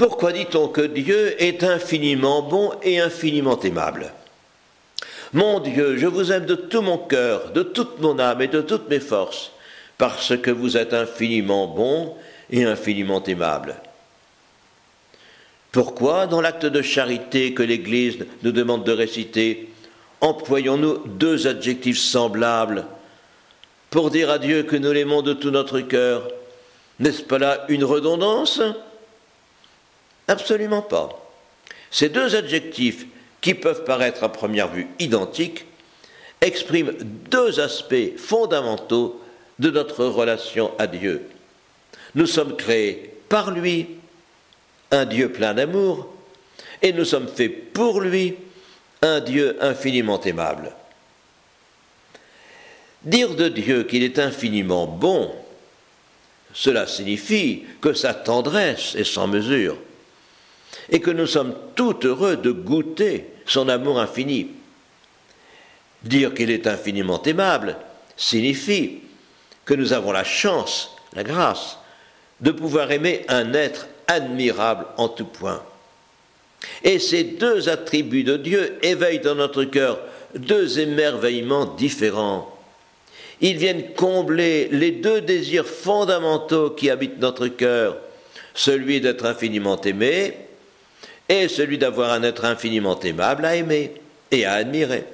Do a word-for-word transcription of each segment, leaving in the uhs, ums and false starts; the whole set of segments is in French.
Pourquoi dit-on que Dieu est infiniment bon et infiniment aimable ? Mon Dieu, je vous aime de tout mon cœur, de toute mon âme et de toutes mes forces, parce que vous êtes infiniment bon et infiniment aimable. Pourquoi, dans l'acte de charité que l'Église nous demande de réciter, employons-nous deux adjectifs semblables pour dire à Dieu que nous l'aimons de tout notre cœur? N'est-ce pas là une redondance ? Absolument pas. Ces deux adjectifs, qui peuvent paraître à première vue identiques, expriment deux aspects fondamentaux de notre relation à Dieu. Nous sommes créés par lui, un Dieu plein d'amour, et nous sommes faits pour lui, un Dieu infiniment aimable. Dire de Dieu qu'il est infiniment bon, cela signifie que sa tendresse est sans mesure, et que nous sommes tout heureux de goûter son amour infini. Dire qu'il est infiniment aimable signifie que nous avons la chance, la grâce, de pouvoir aimer un être admirable en tout point. Et ces deux attributs de Dieu éveillent dans notre cœur deux émerveillements différents. Ils viennent combler les deux désirs fondamentaux qui habitent notre cœur, celui d'être infiniment aimé et celui d'avoir un être infiniment aimable à aimer et à admirer.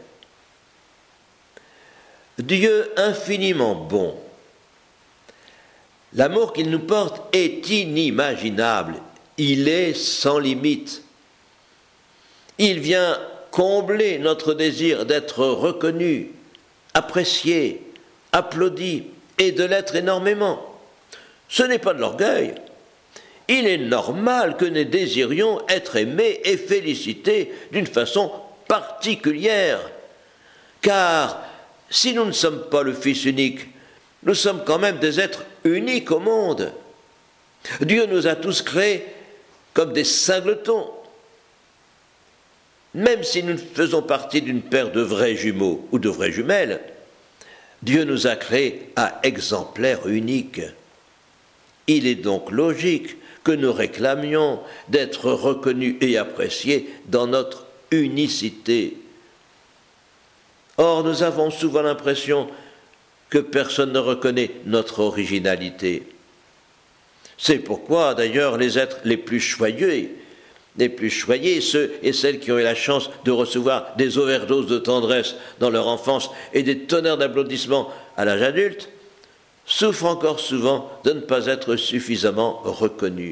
Dieu infiniment bon. L'amour qu'il nous porte est inimaginable, il est sans limite. Il vient combler notre désir d'être reconnu, apprécié, applaudi et de l'être énormément. Ce n'est pas de l'orgueil. Il est normal que nous désirions être aimés et félicités d'une façon particulière, car si nous ne sommes pas le Fils unique, nous sommes quand même des êtres uniques au monde. Dieu nous a tous créés comme des singletons. Même si nous faisons partie d'une paire de vrais jumeaux ou de vraies jumelles, Dieu nous a créés à exemplaires uniques. Il est donc logique que nous réclamions d'être reconnus et appréciés dans notre unicité. Or, nous avons souvent l'impression que personne ne reconnaît notre originalité. C'est pourquoi, d'ailleurs, les êtres les plus choyés, les plus choyés, ceux et celles qui ont eu la chance de recevoir des overdoses de tendresse dans leur enfance et des tonnerres d'applaudissements à l'âge adulte, souffrent encore souvent de ne pas être suffisamment reconnus.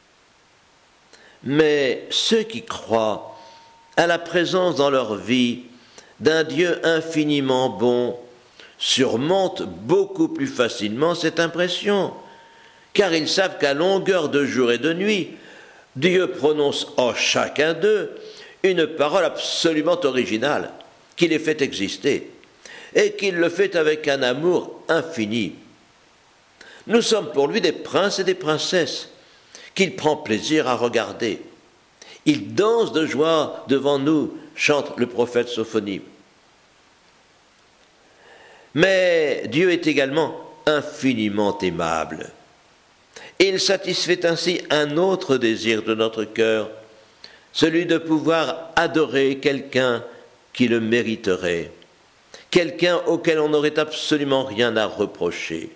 Mais ceux qui croient à la présence dans leur vie d'un Dieu infiniment bon surmontent beaucoup plus facilement cette impression, car ils savent qu'à longueur de jour et de nuit, Dieu prononce en chacun d'eux une parole absolument originale, qui les fait exister, et qu'il le fait avec un amour infini. Nous sommes pour lui des princes et des princesses qu'il prend plaisir à regarder. Il danse de joie devant nous, chante le prophète Sophonie. Mais Dieu est également infiniment aimable. Et il satisfait ainsi un autre désir de notre cœur, celui de pouvoir adorer quelqu'un qui le mériterait, quelqu'un auquel on n'aurait absolument rien à reprocher.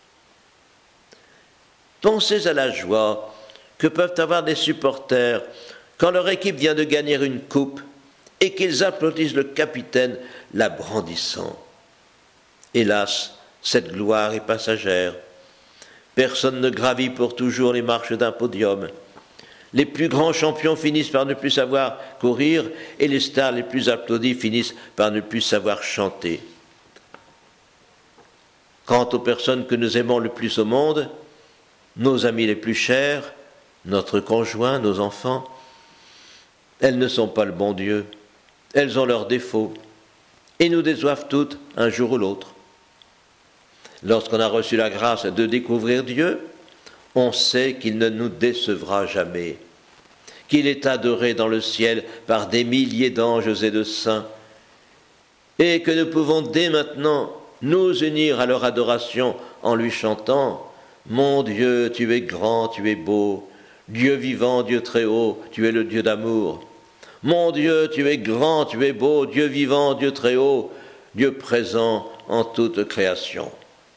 Pensez à la joie que peuvent avoir des supporters quand leur équipe vient de gagner une coupe et qu'ils applaudissent le capitaine la brandissant. Hélas, cette gloire est passagère. Personne ne gravit pour toujours les marches d'un podium. Les plus grands champions finissent par ne plus savoir courir et les stars les plus applaudies finissent par ne plus savoir chanter. Quant aux personnes que nous aimons le plus au monde, nos amis les plus chers, notre conjoint, nos enfants, elles ne sont pas le bon Dieu. Elles ont leurs défauts et nous déçoivent toutes un jour ou l'autre. Lorsqu'on a reçu la grâce de découvrir Dieu, on sait qu'il ne nous décevra jamais, qu'il est adoré dans le ciel par des milliers d'anges et de saints, et que nous pouvons dès maintenant nous unir à leur adoration en lui chantant « Mon Dieu, tu es grand, tu es beau, Dieu vivant, Dieu très haut, tu es le Dieu d'amour. Mon Dieu, tu es grand, tu es beau, Dieu vivant, Dieu très haut, Dieu présent en toute création.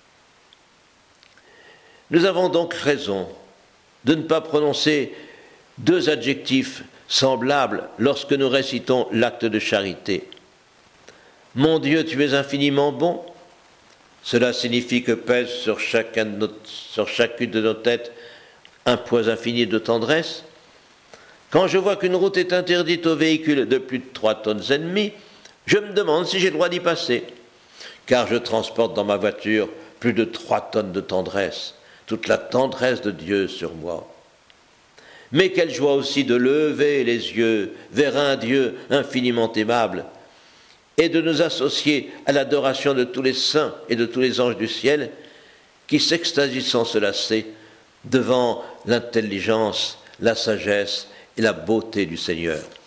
Nous avons donc raison de ne pas prononcer deux adjectifs semblables lorsque nous récitons l'acte de charité. Mon Dieu, tu es infiniment bon. Cela signifie que pèse sur, chacun de nos, sur chacune de nos têtes un poids infini de tendresse. Quand je vois qu'une route est interdite aux véhicules de plus de trois tonnes et demie, je me demande si j'ai le droit d'y passer, car je transporte dans ma voiture plus de trois tonnes de tendresse, toute la tendresse de Dieu sur moi. Mais quelle joie aussi de lever les yeux vers un Dieu infiniment aimable et de nous associer à l'adoration de tous les saints et de tous les anges du ciel qui, s'extasient sans se lasser devant l'intelligence, la sagesse et la beauté du Seigneur.